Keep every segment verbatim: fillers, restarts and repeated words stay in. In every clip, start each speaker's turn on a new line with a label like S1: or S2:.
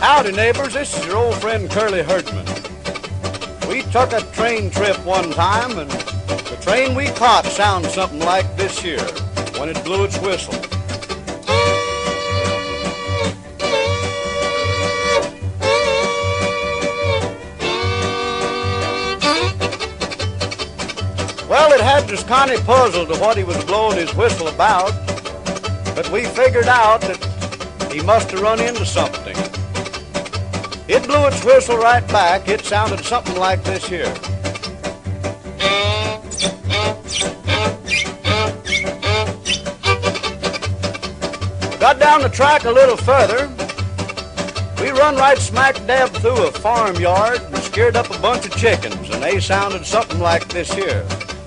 S1: Howdy, neighbors. This is your old friend Curly Herdman. We took a train trip one time, and the train we caught sounded something like this here when it blew its whistle. Well, it had us kind of puzzled to what he was blowing his whistle about, but we figured out that he must have run into something. It blew its whistle right back. It sounded something like this here. Got down the track a little further. We run right smack dab through a farmyard and scared up a bunch of chickens, and they sounded something like this here.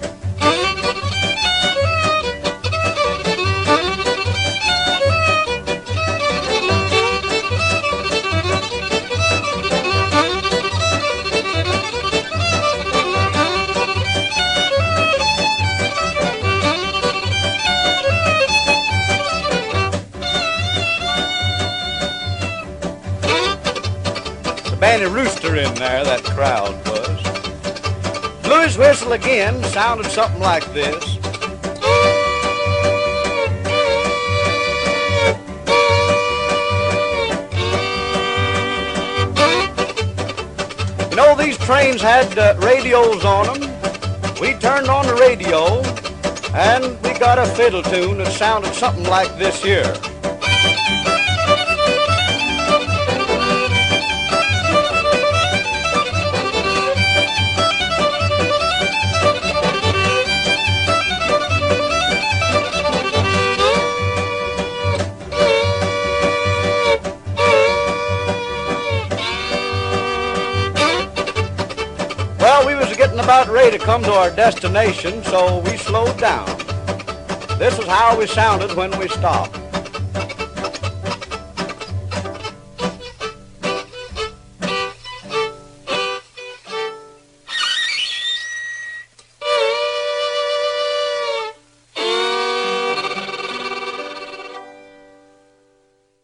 S1: Banny Rooster in there, that crowd was. Blew his whistle again, sounded something like this. You know, these trains had uh, radios on them. We turned on the radio, and we got a fiddle tune that sounded something like this here. Well, we was getting about ready to come to our destination, so we slowed down. This is how we sounded when we stopped.